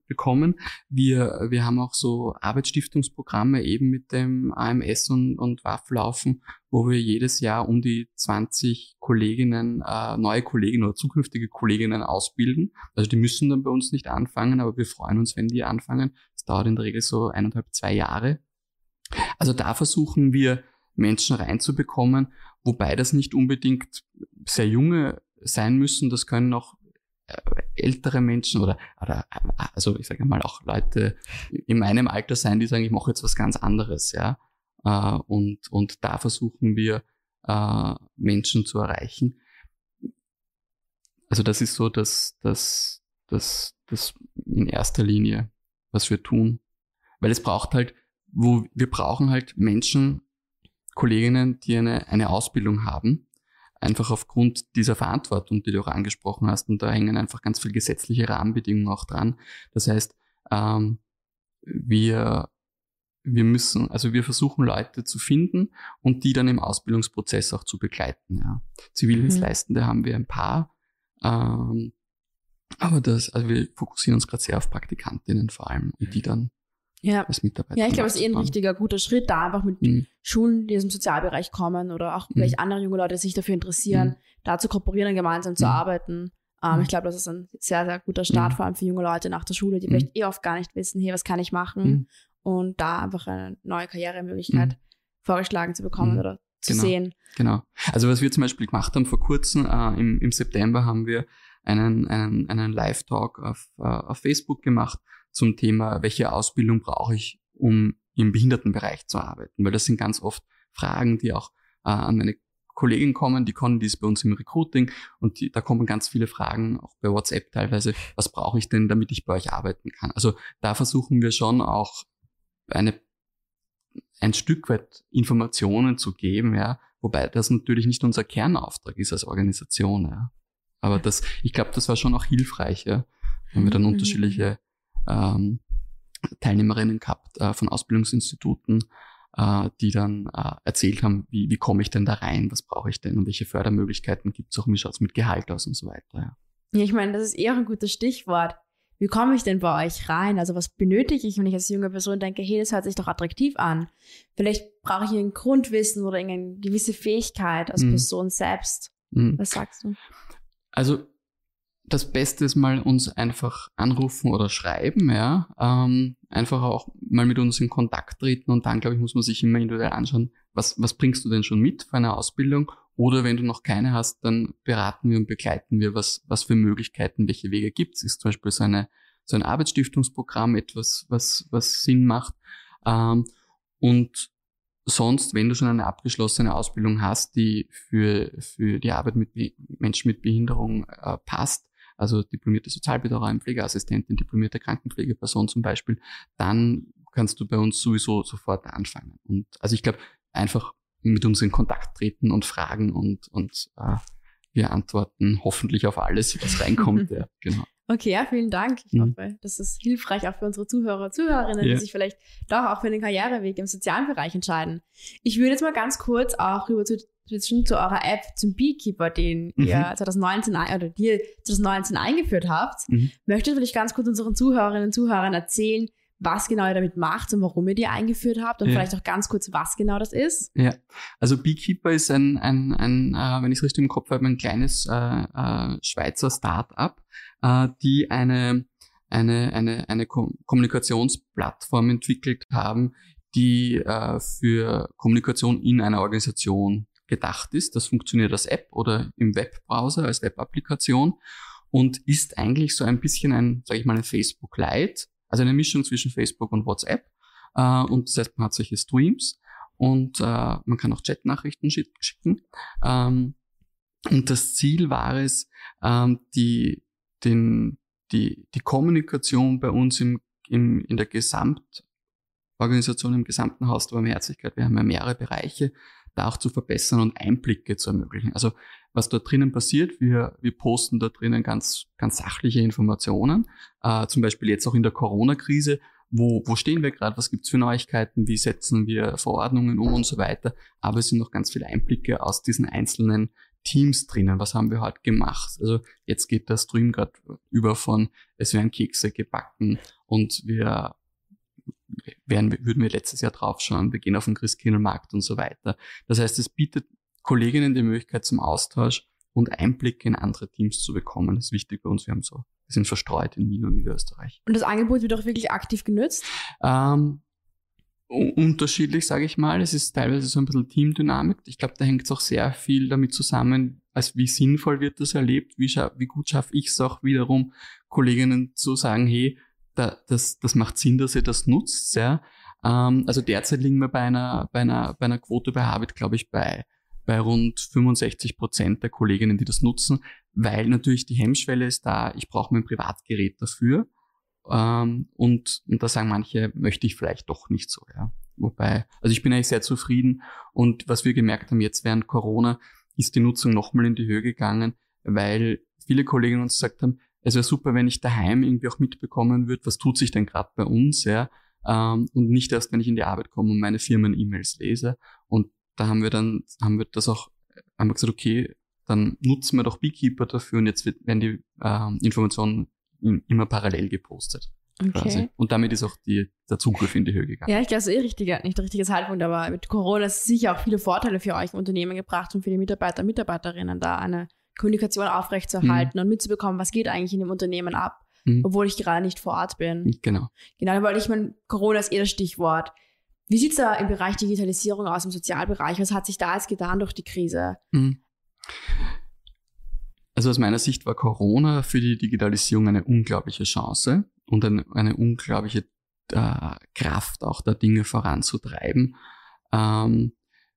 Wir, wir haben auch so Arbeitsstiftungsprogramme eben mit dem A M S und, und W A F laufen, wo wir jedes Jahr um die zwanzig Kolleginnen, äh, neue Kolleginnen oder zukünftige Kolleginnen ausbilden. Also die müssen dann bei uns nicht anfangen, aber wir freuen uns, wenn die anfangen. Das dauert in der Regel so eineinhalb, zwei Jahre. Also da versuchen wir, Menschen reinzubekommen, wobei das nicht unbedingt sehr junge sein müssen. Das können auch ältere Menschen oder, oder also ich sage mal auch Leute in meinem Alter sein, die sagen, ich mache jetzt was ganz anderes, ja. Und, und da versuchen wir, Menschen zu erreichen. Also das ist so, dass, dass, dass, dass in erster Linie, was wir tun. Weil es braucht halt, wo wir brauchen halt Menschen, Kolleginnen, die eine, eine Ausbildung haben, einfach aufgrund dieser Verantwortung, die du auch angesprochen hast. Und da hängen einfach ganz viele gesetzliche Rahmenbedingungen auch dran. Das heißt, ähm, wir, wir müssen, also wir versuchen Leute zu finden und die dann im Ausbildungsprozess auch zu begleiten. Ja. Zivildienstleistende mhm. haben wir ein paar, ähm, aber das, also wir fokussieren uns gerade sehr auf Praktikantinnen vor allem und die dann ja. als Mitarbeiter. Ja, ich glaube, es ist eh ein richtiger, guter Schritt, da einfach mit mhm. Schulen, die aus dem Sozialbereich kommen oder auch vielleicht mhm. andere junge Leute, die sich dafür interessieren, mhm. da zu kooperieren und gemeinsam mhm. zu arbeiten. Um, mhm. Ich glaube, das ist ein sehr, sehr guter Start, mhm. vor allem für junge Leute nach der Schule, die mhm. vielleicht eh oft gar nicht wissen, hey, was kann ich machen? Mhm. Und da einfach eine neue Karrieremöglichkeit mhm. vorgeschlagen zu bekommen mhm. oder zu genau. sehen. Genau. Also was wir zum Beispiel gemacht haben vor kurzem, äh, im, im September haben wir einen, einen, einen Live-Talk auf, äh, auf Facebook gemacht zum Thema, welche Ausbildung brauche ich, um im Behindertenbereich zu arbeiten. Weil das sind ganz oft Fragen, die auch äh, an meine Kollegin kommen, die kommen, die ist bei uns im Recruiting und die, da kommen ganz viele Fragen, auch bei WhatsApp teilweise, was brauche ich denn, damit ich bei euch arbeiten kann? Also da versuchen wir schon auch eine, ein Stück weit Informationen zu geben, ja, wobei das natürlich nicht unser Kernauftrag ist als Organisation, ja. Aber das, ich glaube, das war schon auch hilfreich, ja. Da haben wir dann unterschiedliche ähm, Teilnehmerinnen gehabt äh, von Ausbildungsinstituten, äh, die dann äh, erzählt haben, wie, wie komme ich denn da rein, was brauche ich denn und welche Fördermöglichkeiten gibt es auch, wie schaut es mit Gehalt aus und so weiter. Ja, ja, ich meine, das ist eher ein gutes Stichwort. Wie komme ich denn bei euch rein? Also was benötige ich, wenn ich als junge Person denke, hey, das hört sich doch attraktiv an. Vielleicht brauche ich ein Grundwissen oder irgendeine gewisse Fähigkeit als mhm. Person selbst. Mhm. Was sagst du? Also das Beste ist mal uns einfach anrufen oder schreiben, ja, ähm, einfach auch mal mit uns in Kontakt treten und dann, glaube ich, muss man sich immer individuell anschauen, was, was bringst du denn schon mit für eine Ausbildung oder wenn du noch keine hast, dann beraten wir und begleiten wir, was, was für Möglichkeiten, welche Wege gibt's. Ist zum Beispiel so eine, so ein Arbeitsstiftungsprogramm etwas, was, was Sinn macht, ähm, und sonst, wenn du schon eine abgeschlossene Ausbildung hast, die für, für die Arbeit mit Be- Menschen mit Behinderung äh, passt, also diplomierte Sozialpädagogin, Pflegeassistentin, diplomierte Krankenpflegeperson zum Beispiel, dann kannst du bei uns sowieso sofort anfangen. Und also ich glaube, einfach mit uns in Kontakt treten und fragen und, und äh, wir antworten hoffentlich auf alles, was reinkommt. Ja, genau. Okay, ja, vielen Dank. Ich mhm. hoffe, das ist hilfreich auch für unsere Zuhörer und Zuhörerinnen, ja. die sich vielleicht doch auch für den Karriereweg im sozialen Bereich entscheiden. Ich würde jetzt mal ganz kurz auch rüber zu, zu, zu eurer App, zum Beekeeper, den mhm. ihr zwanzig neunzehn oder die ihr zwanzig neunzehn eingeführt habt. Mhm. Möchtet ihr vielleicht ganz kurz unseren Zuhörerinnen und Zuhörern erzählen, was genau ihr damit macht und warum ihr die eingeführt habt und ja. vielleicht auch ganz kurz, was genau das ist? Ja, also Beekeeper ist ein, ein, ein äh, wenn ich es richtig im Kopf habe, ein kleines äh, äh, Schweizer Start-up, äh, die eine, eine, eine, eine Ko- Kommunikationsplattform entwickelt haben, die äh, für Kommunikation in einer Organisation gedacht ist. Das funktioniert als App oder im Webbrowser, als Web-Applikation. und ist eigentlich so ein bisschen ein, sage ich mal, ein Facebook Lite, also eine Mischung zwischen Facebook und WhatsApp. Äh, und das heißt, man hat solche Streams und äh, man kann auch Chatnachrichten schicken. Ähm, und das Ziel war es, ähm, die, den, die, die Kommunikation bei uns im, im, in der Gesamtorganisation, im gesamten Haus der Barmherzigkeit, wir haben ja mehrere Bereiche, da auch zu verbessern und Einblicke zu ermöglichen. Also was dort drinnen passiert, wir, wir posten da drinnen ganz, ganz sachliche Informationen, äh, zum Beispiel jetzt auch in der Corona-Krise, wo, wo stehen wir gerade, was gibt's für Neuigkeiten, wie setzen wir Verordnungen um und so weiter, aber es sind noch ganz viele Einblicke aus diesen einzelnen Teams drinnen, was haben wir heute gemacht. Also jetzt geht der Stream gerade über von, es werden Kekse gebacken und wir wären, würden wir letztes Jahr draufschauen, wir gehen auf den Christkindlmarkt und so weiter. Das heißt, es bietet Kolleginnen die Möglichkeit zum Austausch und Einblicke in andere Teams zu bekommen. Das ist wichtig bei uns. Wir haben so, wir sind verstreut in Wien und Niederösterreich. Und das Angebot wird auch wirklich aktiv genutzt? Ähm, unterschiedlich, sage ich mal. Es ist teilweise so ein bisschen Teamdynamik. Ich glaube, da hängt es auch sehr viel damit zusammen, als wie sinnvoll wird das erlebt, wie, scha- wie gut schaffe ich es auch wiederum, Kolleginnen zu sagen, hey, da, das, das macht Sinn, dass ihr das nutzt. Ja? Ähm, also derzeit liegen wir bei einer, bei einer, bei einer Quote bei Habit, glaube ich, bei bei rund fünfundsechzig Prozent der Kolleginnen, die das nutzen, weil natürlich die Hemmschwelle ist da, ich brauche mein Privatgerät dafür. Ähm, und, und da sagen manche, möchte ich vielleicht doch nicht so. Ja. Wobei, also ich bin eigentlich sehr zufrieden und was wir gemerkt haben jetzt während Corona, ist die Nutzung nochmal in die Höhe gegangen, weil viele Kolleginnen uns gesagt haben, es wäre super, wenn ich daheim irgendwie auch mitbekommen würde, was tut sich denn gerade bei uns, ja, ähm, und nicht erst, wenn ich in die Arbeit komme und meine Firmen-E-Mails lese. Und da haben wir dann, haben wir das auch, haben wir gesagt, okay, dann nutzen wir doch Beekeeper dafür und jetzt wird, werden die äh, Informationen in, immer parallel gepostet. Okay. Quasi. Und damit ist auch die, der Zugriff in die Höhe gegangen. Ja, ich glaube, es ist eh richtiger, nicht der richtige Zeitpunkt, aber mit Corona ist sicher auch viele Vorteile für euch im Unternehmen gebracht und für die Mitarbeiter und Mitarbeiterinnen, da eine Kommunikation aufrechtzuerhalten mhm. und mitzubekommen, was geht eigentlich in dem Unternehmen ab, mhm. obwohl ich gerade nicht vor Ort bin. Genau. Genau, weil ich meine, Corona ist eh das Stichwort. Wie sieht es da im Bereich Digitalisierung aus, im Sozialbereich? Was hat sich da jetzt getan durch die Krise? Also aus meiner Sicht war Corona für die Digitalisierung eine unglaubliche Chance und eine, eine unglaubliche äh, Kraft, auch da Dinge voranzutreiben. Ähm,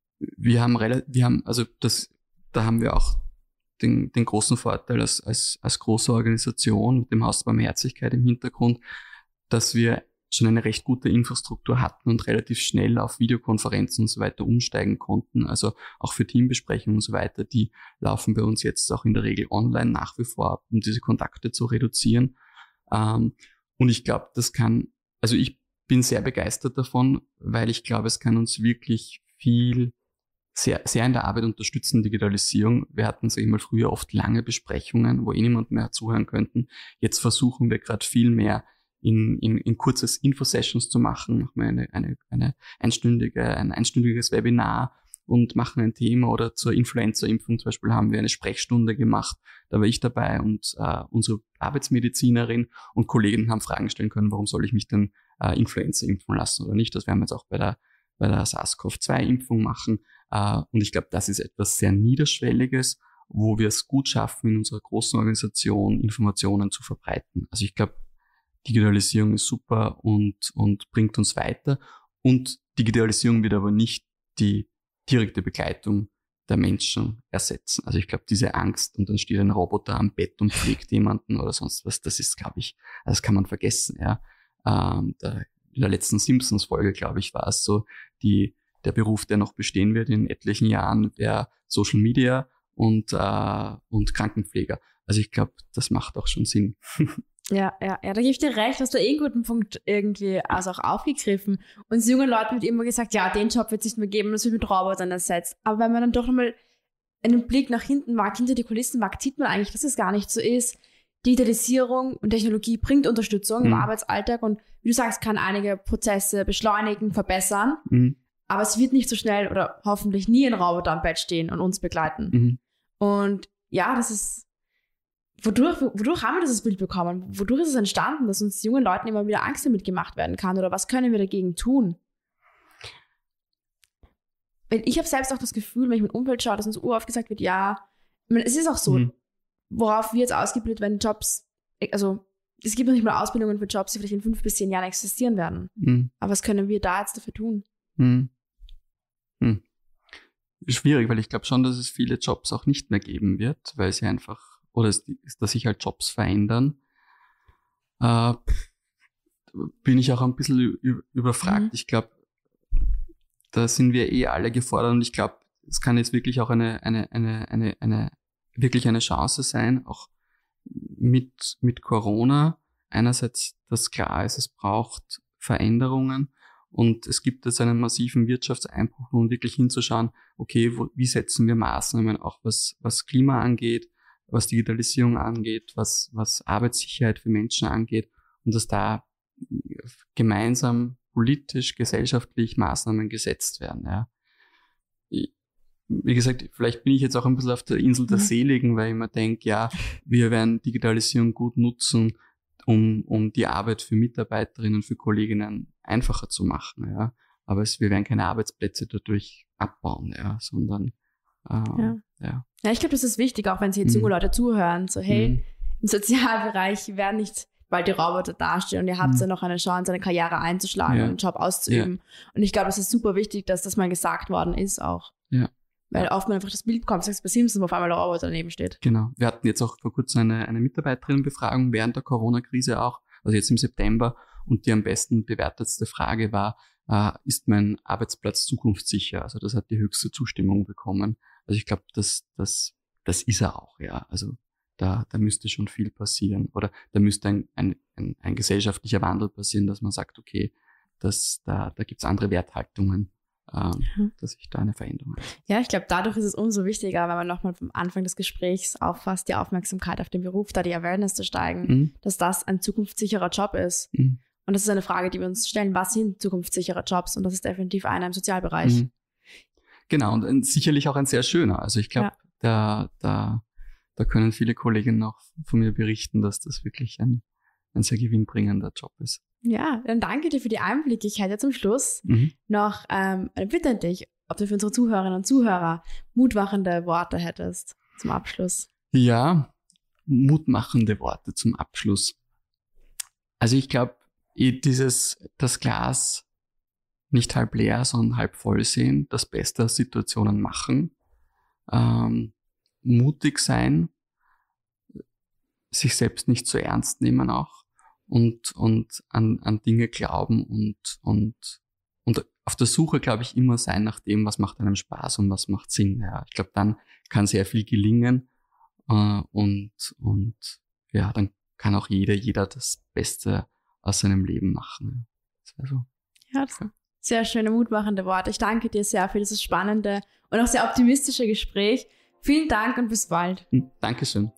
wir haben relativ, wir haben, also das, da haben wir auch den, den großen Vorteil als, als, als große Organisation mit dem Haus der Barmherzigkeit im Hintergrund, dass wir schon eine recht gute Infrastruktur hatten und relativ schnell auf Videokonferenzen und so weiter umsteigen konnten. Also auch für Teambesprechungen und so weiter, die laufen bei uns jetzt auch in der Regel online nach wie vor ab, um diese Kontakte zu reduzieren. Ähm, und ich glaube, das kann, also ich bin sehr begeistert davon, weil ich glaube, es kann uns wirklich viel, sehr, sehr in der Arbeit unterstützen, Digitalisierung. Wir hatten, sag ich mal, früher oft lange Besprechungen, wo eh niemand mehr zuhören könnten. Jetzt versuchen wir gerade viel mehr In, in, in kurzes Info-Sessions zu machen, machen wir eine, eine, eine einstündige, ein einstündiges Webinar und machen ein Thema oder zur Influenza-Impfung zum Beispiel haben wir eine Sprechstunde gemacht, da war ich dabei und äh, unsere Arbeitsmedizinerin und Kollegen haben Fragen stellen können, warum soll ich mich denn äh, Influenza impfen lassen oder nicht, das werden wir jetzt auch bei der, bei der SARS-C o V zwei Impfung machen äh, und ich glaube, das ist etwas sehr Niederschwelliges, wo wir es gut schaffen, in unserer großen Organisation Informationen zu verbreiten. Also ich glaube, Digitalisierung ist super und, und bringt uns weiter. Und Digitalisierung wird aber nicht die direkte Begleitung der Menschen ersetzen. Also ich glaube, diese Angst und dann steht ein Roboter am Bett und pflegt jemanden oder sonst was, das ist, glaube ich, das kann man vergessen. Ja. Ähm, da, in der letzten Simpsons-Folge, glaube ich, war es so, die, der Beruf, der noch bestehen wird in etlichen Jahren, wäre Social Media und, äh, und Krankenpfleger. Also ich glaube, das macht auch schon Sinn. Ja, ja, ja, da gebe ich dir recht, hast du eh einen guten Punkt irgendwie also auch aufgegriffen. Uns jungen Leuten wird immer gesagt, ja, den Job wird es nicht mehr geben, das wird mit Robotern ersetzt. Aber wenn man dann doch nochmal einen Blick nach hinten wagt, hinter die Kulissen wagt, sieht man eigentlich, dass es gar nicht so ist. Digitalisierung und Technologie bringt Unterstützung mhm. im Arbeitsalltag und wie du sagst, kann einige Prozesse beschleunigen, verbessern. Mhm. Aber es wird nicht so schnell oder hoffentlich nie ein Roboter am Bett stehen und uns begleiten. Mhm. Und ja, das ist Wodurch, wodurch haben wir dieses Bild bekommen? Wodurch ist es entstanden, dass uns jungen Leuten immer wieder Angst damit gemacht werden kann? Oder was können wir dagegen tun? Weil ich habe selbst auch das Gefühl, wenn ich mit Umfeld schaue, dass uns uroft gesagt wird, ja, ich meine, es ist auch so, mhm. worauf wir jetzt ausgebildet werden, Jobs, also es gibt noch nicht mal Ausbildungen für Jobs, die vielleicht in fünf bis zehn Jahren existieren werden. Mhm. Aber was können wir da jetzt dafür tun? Mhm. Mhm. Schwierig, weil ich glaube schon, dass es viele Jobs auch nicht mehr geben wird, weil sie einfach, oder es, dass sich halt Jobs verändern. Äh, bin ich auch ein bisschen überfragt. Mhm. Ich glaube, da sind wir eh alle gefordert und ich glaube, es kann jetzt wirklich auch eine, eine, eine, eine, eine, wirklich eine Chance sein, auch mit, mit Corona. Einerseits, dass klar ist, es braucht Veränderungen und es gibt jetzt einen massiven Wirtschaftseinbruch, um wirklich hinzuschauen, okay, wo, wie setzen wir Maßnahmen, auch was, was Klima angeht, was Digitalisierung angeht, was, was Arbeitssicherheit für Menschen angeht und dass da gemeinsam politisch, gesellschaftlich Maßnahmen gesetzt werden. Ja. Wie gesagt, vielleicht bin ich jetzt auch ein bisschen auf der Insel der Seligen, weil ich mir denke, ja, wir werden Digitalisierung gut nutzen, um, um die Arbeit für Mitarbeiterinnen, für Kolleginnen einfacher zu machen. Ja. Aber es, wir werden keine Arbeitsplätze dadurch abbauen, ja, sondern ähm, ja. ja. Ja, ich glaube, das ist wichtig, auch wenn sich jetzt junge Leute zuhören, so hey, mhm. im Sozialbereich werden nicht bald die Roboter dastehen und ihr habt mhm. ja noch eine Chance, eine Karriere einzuschlagen ja. und einen Job auszuüben. Ja. Und ich glaube, das ist super wichtig, dass das mal gesagt worden ist auch. Ja. Weil ja. oft man einfach das Bild kommt, sagst bei Simpsons, wo auf einmal der Roboter daneben steht. Genau. Wir hatten jetzt auch vor kurzem eine, eine Mitarbeiterinnenbefragung während der Corona-Krise auch, also jetzt im September, und die am besten bewertetste Frage war, äh, ist mein Arbeitsplatz zukunftssicher? Also das hat die höchste Zustimmung bekommen. Also ich glaube, das, das, das ist er auch, ja. Also Da, da müsste schon viel passieren oder da müsste ein, ein, ein, ein gesellschaftlicher Wandel passieren, dass man sagt, okay, das, da, da gibt's andere Werthaltungen, ähm, mhm. dass sich da eine Veränderung hat. Ja, ich glaube, dadurch ist es umso wichtiger, wenn man nochmal vom Anfang des Gesprächs auffasst, die Aufmerksamkeit auf den Beruf, da die Awareness zu steigen, mhm. dass das ein zukunftssicherer Job ist. Mhm. Und das ist eine Frage, die wir uns stellen, was sind zukunftssichere Jobs? Und das ist definitiv einer im Sozialbereich. Mhm. Genau, und ein, sicherlich auch ein sehr schöner. Also ich glaube, ja. da, da Da können viele Kolleginnen auch von mir berichten, dass das wirklich ein, ein sehr gewinnbringender Job ist. Ja, dann danke dir für die Einblicke. Ich hätte zum Schluss mhm. noch ähm, eine Bitte an dich, ob du für unsere Zuhörerinnen und Zuhörer mutmachende Worte hättest zum Abschluss. Ja, mutmachende Worte zum Abschluss. Also ich glaube, dieses das Glas nicht halb leer, sondern halb voll sehen, das Beste aus Situationen machen, ähm, mutig sein, sich selbst nicht zu ernst nehmen auch und, und an, an Dinge glauben und, und, und auf der Suche, glaube ich, immer sein nach dem, was macht einem Spaß und was macht Sinn. Ja, ich glaube, dann kann sehr viel gelingen äh, und, und ja, dann kann auch jeder, jeder das Beste aus seinem Leben machen. Das wäre so. Ja, das ja. Sehr schöne, mutmachende Worte. Ich danke dir sehr für dieses spannende und auch sehr optimistische Gespräch. Vielen Dank und bis bald. Dankeschön.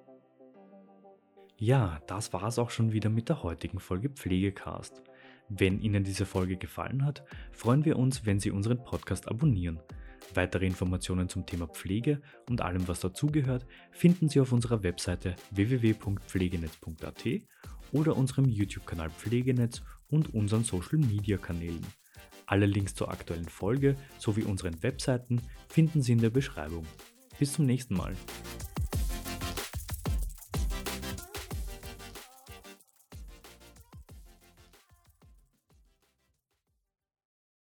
Ja, das war es auch schon wieder mit der heutigen Folge Pflegecast. Wenn Ihnen diese Folge gefallen hat, freuen wir uns, wenn Sie unseren Podcast abonnieren. Weitere Informationen zum Thema Pflege und allem, was dazugehört, finden Sie auf unserer Webseite w w w punkt pflegenetz punkt a t oder unserem YouTube-Kanal Pflegenetz und unseren Social-Media-Kanälen. Alle Links zur aktuellen Folge sowie unseren Webseiten finden Sie in der Beschreibung. Bis zum nächsten Mal.